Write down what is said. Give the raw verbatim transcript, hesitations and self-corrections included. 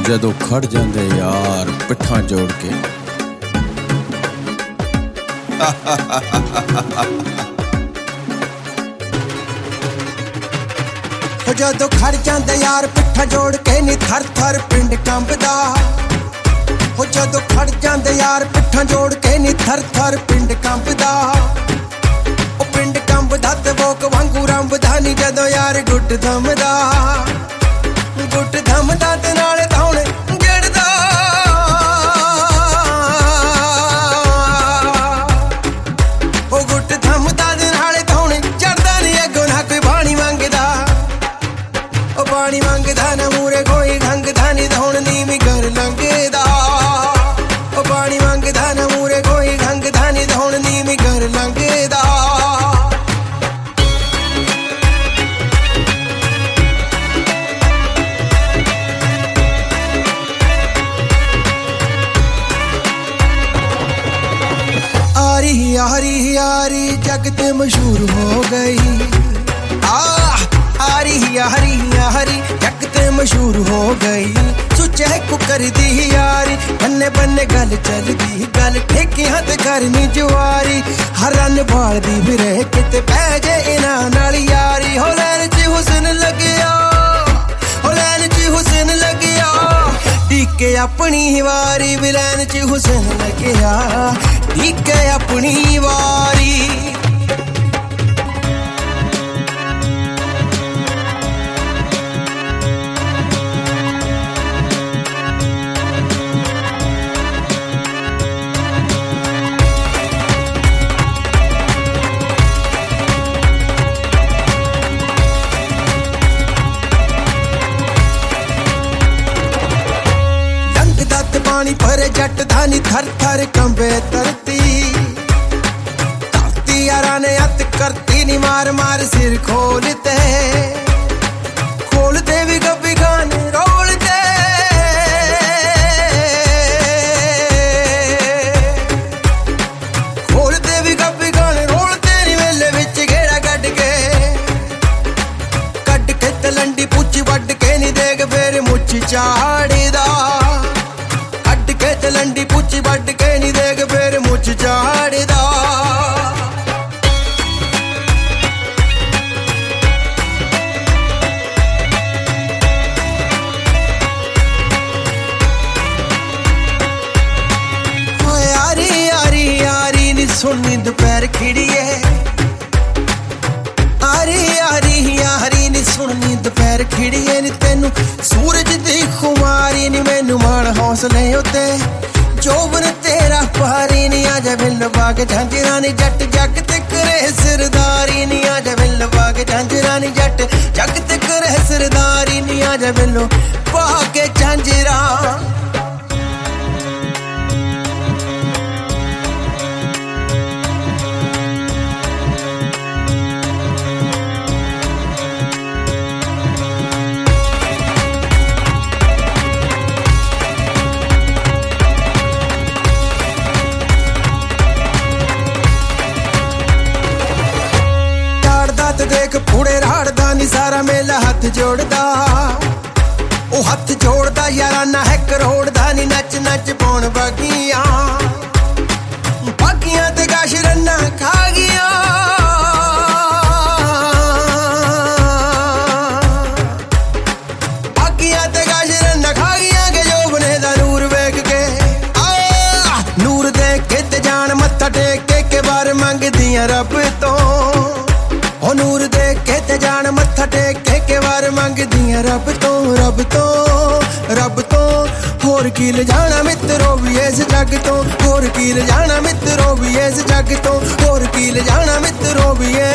जदों खड़ जांदे यार पिट्ठां जोड़ के। जदों खड़ जांदे यार पिट्ठां जोड़ के नी थर थर पिंड कंबदा। हो जदों खड़ जांदे यार पिट्ठां जोड़ के नी थर थर पिंड कंबदा। ओ पिंड कंबदा ते वोक वांगू रंबदा नी जदों यार गुट थमदा। गुट थमदा ते नाल धौणे गिरदा। ओ गुट थमदा ते नाल धौणे चढ़दा नी अगों ना कोई पानी मंगदा। ओ पानी मंगदा ना मूरे कोई ढंगदा नी धौण नीवी कर लंघदा। ओ पानी मंगदा ना मूरे कोई ढंगदा नी धौण नीवी कर लंघदा। आरी यारी यारी जगत मशहूर हो गई। आ आरी यारी यारी जगत मशहूर हो गई। सुचे कुकर दी यारी बन्ने बन्ने गल चलदी। गल ठेकियां ते करनी जुआरी। हरन भालदी फिरे किते पै जे इना नाल यारी। हो लैन च हुसन लगिया। हो लैन च हुसन लगिया। टीके अपनी वारी भी लैन च हुसन लगिया। टीके अपनी वारी। पानी भरे जट धानी थर थर कंबे धरती। धरती यारा ने अत करती नी मार मार सिर खोलते। खोलते भी गब्बी खाने रोलते। खोलते भी गब्बी खाने रोलते नी वेले विच घेरा कट के। कट के तलंडी पुछ वड के नी देख फिर मुछ चाड़दा। लंडी पुछ वड के नी देख फिर मुछ चाड़दा। यारी यारी यारी नी सुननी दोपहर खिड़िए। यारी यारी यारी नी सुननी दोपहर खिड़िए नी तेनू सूरज दी खुमारी नी मैनू मान हौसले उते। जोबन तेरा पारी नी आजा बिल बाग झांजरा नी जट जग ते करे सरदारी नी आजा बिल बाग झांजरा नी जट जग ते करे सरदारी नी आजा बिलो बाग झांजरा। देख पूरे राड़दा नी सारा मेला हथ जोड़दा। ओ हथ जोड़दा यारा ना है करोड़दा नी नच नच पौन बागियां। बागियां ते गश रन्ना खा गिया। बागियां ते गश रन्ना खा गिया के जोबने दा नूर वेख के। आ नूर देख के ते जान मत्था टेक के के बार मंगदियां रब तो। ओ नूर देख के ते जान मत्था टेक के के वार मंगदियां रब तो। रब तो रब तो होर की ले जाना मित्रों भी इस जग तो। होर की ले जाना मित्रों भी इस जग तो। होर की ले जाना मित्रों भी